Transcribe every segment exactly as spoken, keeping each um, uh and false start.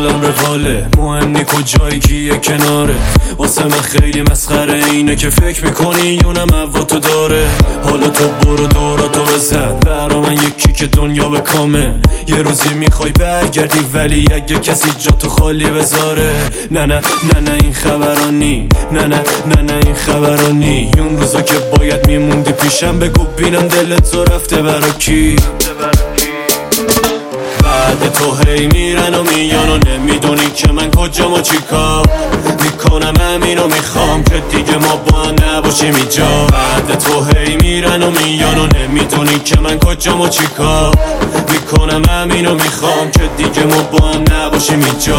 حالم رواله، مهم نی کجایی کیه کناره. واسه من خیلی مسخره اینه که فکر میکنی یونم هوا تو داره. حالا تو برو دوراتو بزن، برا من یکی که دنیا به کامه. یه روزی میخوای برگردی ولی اگه کسی جا تو خالی بذاره. نه نه نه نه این خبرانی، نه نه نه نه این خبرانی. اون روزا که باید میموندی پیشم بگو بینم دلت تو رفته برا کی. بعد تو هی میرن و میان و نمیدونی که من کجام و چی کار میکنم. همینو میخوام که دیگه ما با هم نباشیم اینجا. بعد تو هی میرن و میان و نمیدونی که من کجام و چی کار میکنم. همینو میخوام که دیگه ما با هم نباشیم اینجا.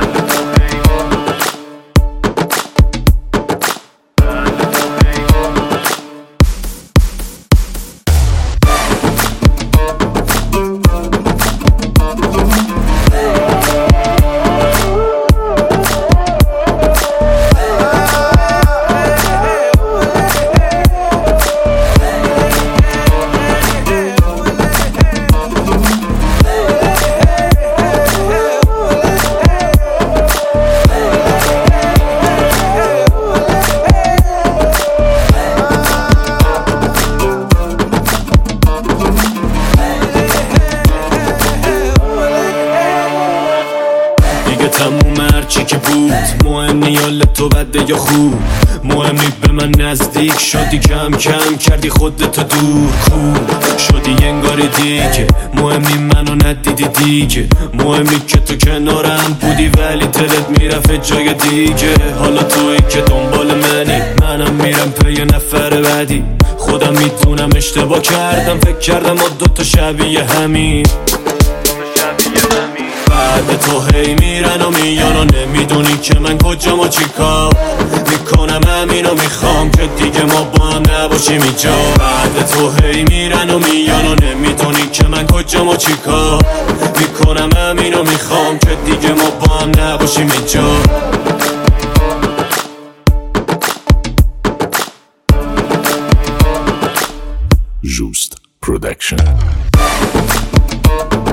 تموم هرچی که بود مهم نی حالت تو بده یا خوب. مهم نی به من نزدیک شدی، کم کم کردی خودتو دور کور شدی انگاری دیگه. مهم نی منو ندیدی دیگه، مهم نی که تو کنارم بودی ولی دلت میرفت جای دیگه. حالا تویی که دنبال منی، منم میرم پی نفر بعدی. خودم میدونم اشتباه کردم، فکر کردم ما دوتا شبیه همین. بعد تو هی میرن و میان و نمیدونی که من کجام و چی کار میکنم. همینو میخوام که دیگه ما با هم نباشیم اینجا. بعد تو هی میرن و میان و نمیدونی که من کجام و چی کار میکنم. همینو میخوام که دیگه ما با هم نباشیم اینجا. Just Production.